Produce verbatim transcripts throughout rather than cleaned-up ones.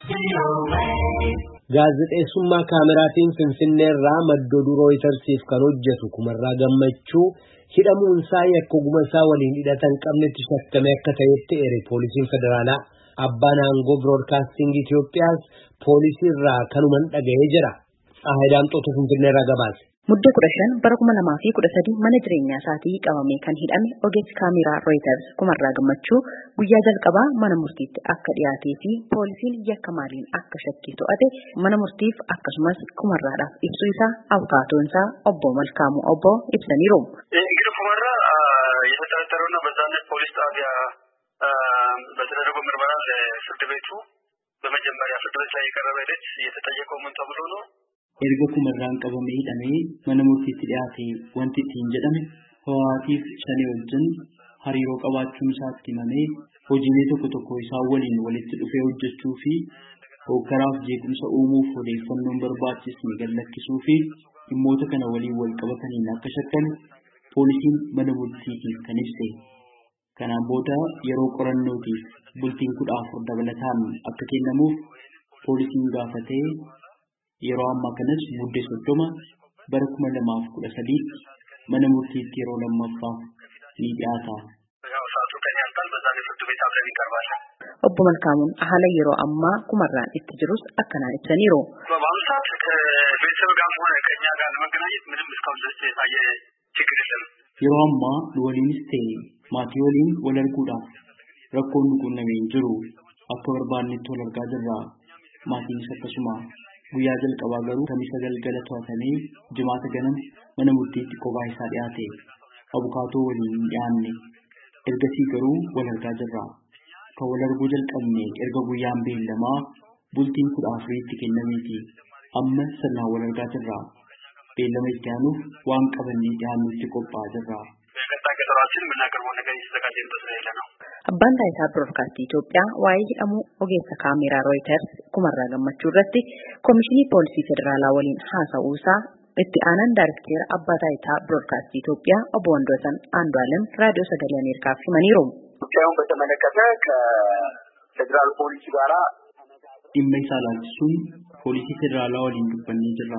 Gaazexeessummaa kaameraatiin Finfinneerraa madda duroo Rooyitersiif kan hojjetu Kumarraa Gammachuu hidhamuun isaa yakka ogummaa isaa waliin hidhatan qabnetti shakkame akka ta'etti eere poolisiin federaalaa. Abbaan aangoo Broadcasting Itoophiyaas poolisiirraa kanuman dhaga'ee jira. Saahidaam Xoto Finfinneerraa gabaase. Mudda kudha shan bara kuma lamaa fi kudha sadii mana jireenyaa isaatii qabamee kan hidhame ogeessi kaameraa Reuters Kumarraa Gammachuu guyyaa jalqabaa mana murtiitti akka dhiyaatee fi poolisiin yakka maaliin akka shakkii to'ate mana murtiif akkasumas Kumarraadhaaf ibsu isaa abukaatoon isaa obbo Malkaamuu obbo ibsaniiru. እንግዲህ ኩመራ የተጠረጠረውና በዛነት ፖሊስ ጣቢያ በተደረገው ምርመራ ለፍርድ ቤቱ በመጀመሪያ ፍርድ ቤት ላይ የቀረበ ሂደት የተጠየቀው ምን ተብሎ ነው? erga Kumarraan qabamee hidhamee mana murtiitti dhiyaatee wanti ittiin jedhame hawaasiif shanee wajjin hariiroo qabaachuun isaatti himamee hojiilee tokko tokko isaa waliin walitti dhufee hojjechuu fi hoggaraaf jeequmsa uumuuf odeeffannoon barbaachisne gallakkisuu fi dhimmoota kana waliin wal qabataniin akka shakkan poolisiin mana murtiitiif kan ibse. Kanaan booda yeroo qorannootiif bultiin kudha afur dabalataan akka kennamuuf poolisiin gaafatee yeroo ammaa kanas mudde soddoma bara kuma lamaaf kudha sadii mana murtiitti yeroo lammaffaaf ni dhiyaata. Obbo Malkaamuun haala yeroo ammaa Kumarraan itti jirus akkanaan ibsaniiru. በአሁኑ ሰዓት ከቤተሰብ ጋርም ሆነ ከእኛ ጋር ለመገናኘት ምንም እስካሁን ድረስ የታየ ችግር የለም። yeroo ammaa nu waliinis ta'e maatii waliin wal arguudhaaf rakkoon nu quunnamee hin jiru. Akka barbaannetti wal argaa jirra. Maatiinis akkasuma. Guyyaa jalqabaa garuu kamisa galgala to'atamee jimaata ganama mana murtiitti kophaa isaa dhiyaate abukaatoo waliin dhiyaanne ergasii garuu wal argaa jirra. Kan wal arguu jalqabne erga guyyaan beellamaa bultiin kudha afuriitti kennameeti. Amma sirnaan wal argaa jirra. Beellama itti aanuuf waan qabannee dhiyaannutti qophaa'aa jirra. Abbaan taayitaa Broadcasting Itoophiyaa waa'ee hidhamuu ogeessa kaameraa Reuters Kumarraa Gammachuu irratti Komishinii Poolisii Federaalaa waliin haasa'uu isaa itti aanaan Daayirikteera Abbaa Taayitaa Broadcasting Itoophiyaa obbo Wandoosan Andu'aalem raadiyoo sagalee Ameerikaaf himaniiru. ጉዳዩን በተመለከተ ከፌዴራል ፖሊስ ጋራ dhimma isaa ilaalchisuun poolisii federaalaa waliin dubbannee jirra.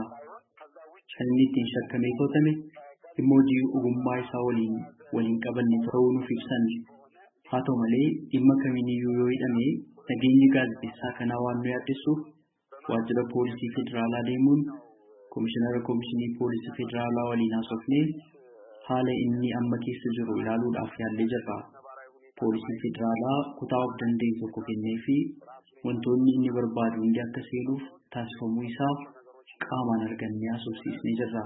Kan inni ittiin shakkamee to'atame dhimma hojii ogummaa isaa waliin waliin qabanne ta'uu nuuf ibsan. Haa ta'u malee dhimma kamiiniyyuu yoo hidhame nageenyi gaazexeessaa kanaa waan nu yaaddessuuf waajjira poolisii federaalaa deemuun komishinara komishinii poolisii federaalaa waliin haasofnee haala inni amma keessa jiru ilaaluudhaaf yaallee jirra. Poolisii federaalaa kutaa of danda'e tokko kennee fi wantoonni inni barbaadu hundi akka seenuuf taasifamuu isaa qaamaan argannee haasofsiisnee jirra.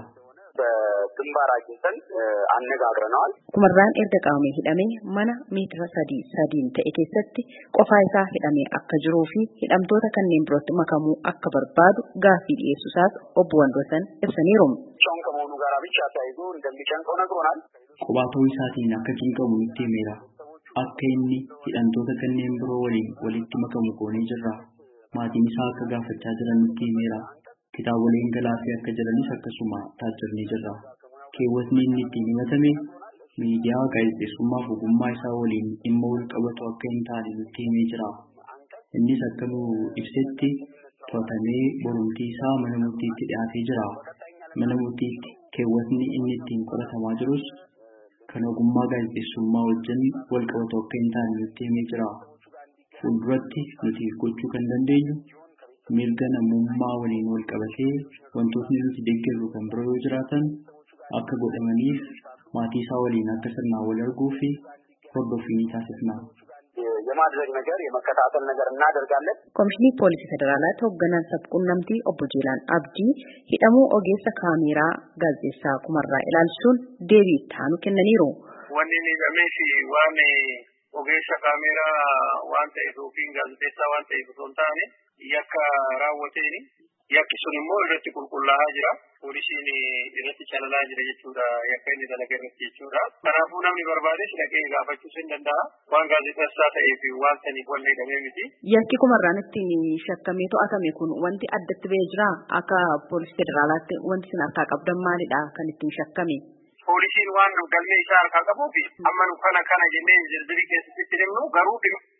በግንባር አግኝተን አነጋግረናል። Kumarraan erga qabamee hidhamee mana meetira sadii sadiin ta'e keessatti qofaa isaa hidhamee akka jiruu fi hidhamtoota kanneen birootti makamuu akka barbaadu gaaffii dhiyeessuusaas obbo Wandoosan ibsaniiru. ከመሆኑ ጋር ብቻ ተያይዞ እንደሚጨንቀው ነግሮናል። Qubaatoo isaatiin akka cinqamu nutti himeera. Akka inni hidhamtoota kanneen biroo waliin walitti makamu goonee jirra. Maatiin isaa akka gaafachaa jiran nutti himeera. Kitaaboleen galaafii akka jiranis akkasuma taajjabnee jirra. Keewwatni inni ittiin himatame miidiyaa gaazexeessummaaf ogummaa isaa waliin dhimma wal qabatu akka hin taane nutti himee jira. Innis akka nu ibsetti to'atamee borumtii isaa mana murtiitti dhiyaatee jira. Mana murtiitti keewwatni inni ittiin qoratamaa jirus kan ogummaa gaazexeessummaa wajjin wal qabatu akka hin taane nutti himee jira. Fuulduratti nuti gochuu kan dandeenyu mirga namummaa waliin wal qabatee wantootni nuti deeggarru kan biroo yoo jiraatan akka godhamaniif maatii isaa waliin akka sirnaan wal arguu fi hordofii ni taasifna. የማድረግ ነገር የመከታተል ነገር እናደርጋለን። Komishinii Poolisii Federaalaa hoogganaan sabquunnamtii obbo Jeelaan Abdii hidhamuu ogeessa kaameraa gaazexeessaa Kumarraa ilaalchisuun deebii itti aanu kennaniiru. Wanni inni hidhameef waan ogeessa kaameraa waan ta'eef yookiin gaazexeessaa waan ta'eef osoo hin taane yakka raawwateeni yakki sun immoo irratti qulqullaa'aa jira. Poolisiin irratti calalaa jira jechuudha yakka inni dalaga irratti jechuudha. Kanaafuu namni barbaades dhaqee gaafachuus hin danda'a. Waan gaazexeessaa ta'eef waan saniif wanni hidhamee miti. Yakki Kumarraan ittiin shakkamee to'atame kun wanti addatti ba'ee jira akka poolisii federaalaatti wanti isin harkaa qabdan maalidha kan ittiin shakkame? Poolisiin waan galmee isaa harkaa qabuuf amma nu kana kana jennee zirzirii keessatti himnu garuu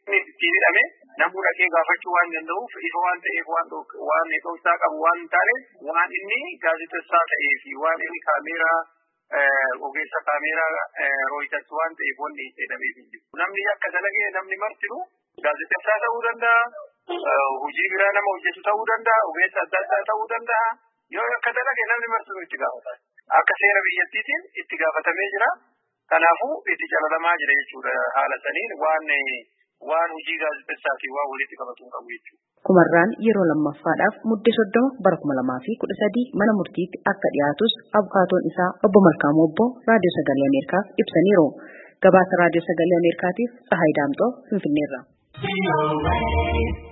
ittiin hidhame namuu dhaqee gaafachuu waan danda'uuf ifa waan ta'eef waan waan dhoksaa qabu waan taane waan inni gaazexessaa ta'ee fi waan inni kaameeraa ogeessa kaameeraa Reuters waan ta'eef wanni jedhamee jiru. Namni akka dalagee namni martinu gaazexessaa ta'uu danda'a, hojii biraa nama hojjetu ta'uu danda'a, ogeessa adda addaa ta'uu danda'a. Yoo akka dalagee namni martinu itti gaafata. Akka seera biyyattiitiin itti gaafatamee jira. Kanaafuu itti calalamaa jira jechuudha haala saniin waan waan hojii gaazexessaa fi waan walitti qabatu qabu jechuudha. Kumarraan yeroo lammaffaadhaaf muddee soddoma bara kuma lamaa fi kudha sadii mana murtiitti akka dhiyaatus abukaatoon isaa obbo Malkaamuu Obbo Raadiyoo Sagalee Ameerikaaf ibsaniiru. Gabaasa Raadiyoo Sagalee Ameerikaatiif Tsahaay Daamxoo Finfinneerraa.